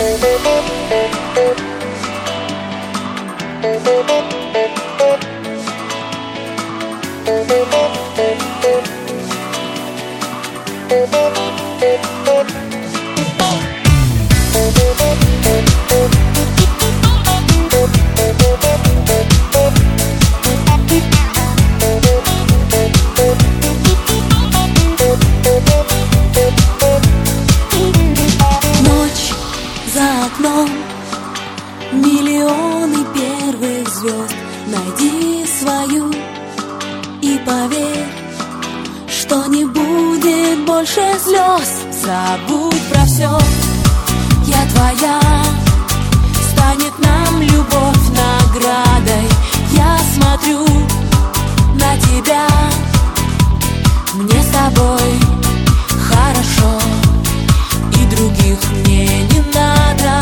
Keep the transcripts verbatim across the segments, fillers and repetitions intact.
Ночь за окном, миллионы первых звезд. Найди свою и поверь, что не будет больше слез. Забудь про все, я твоя. Станет нам любовь наградой. Я смотрю на тебя, мне с тобой хорошо, и других мне не надо.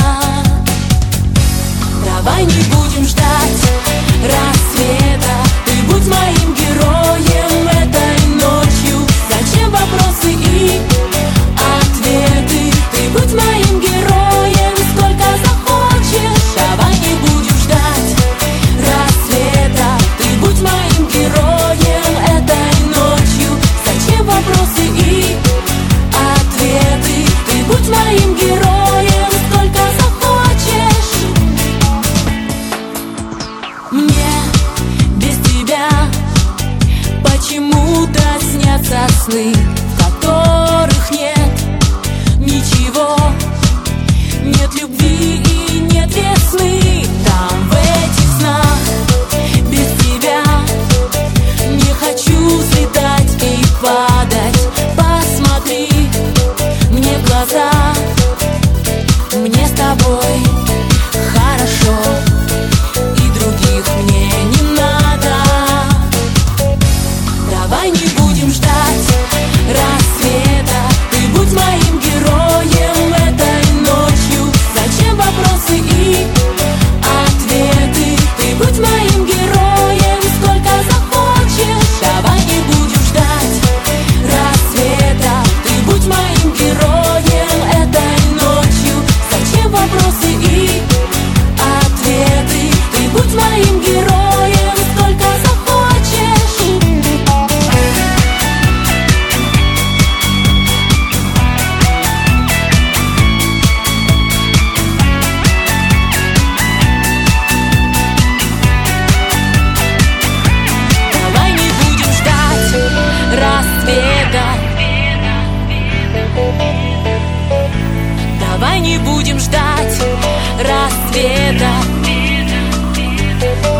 Давай не будем ждать рассвета. Ты будь моим героем этой ночью. Зачем вопросы и ответы? Ты будь моим героем, сколько захочешь. Давай не будем ждать рассвета. Ты будь моим героем этой ночью. Зачем вопросы и ответы? Ты будь моим героем, сколько захочешь. Мне без тебя почему-то снятся сны, в которых нет ничего. Нет любви и нет весны. Там в этих снах без тебя не хочу взлетать и падать. Посмотри мне в глаза, мне с тобой хорошо, и других мне не надо. Давай не будем ждать рассвета. Ты будь моим героем этой ночью. Зачем вопросы и ответы? Ты будь моим героем, сколько захочешь. Давай не будем ждать рассвета. Ты будь моим героем этой ночью. Зачем вопросы и ответы? Ты будь моим героем, сколько захочешь. Давай не будем ждать рассвета. Давай не будем ждать рассвета.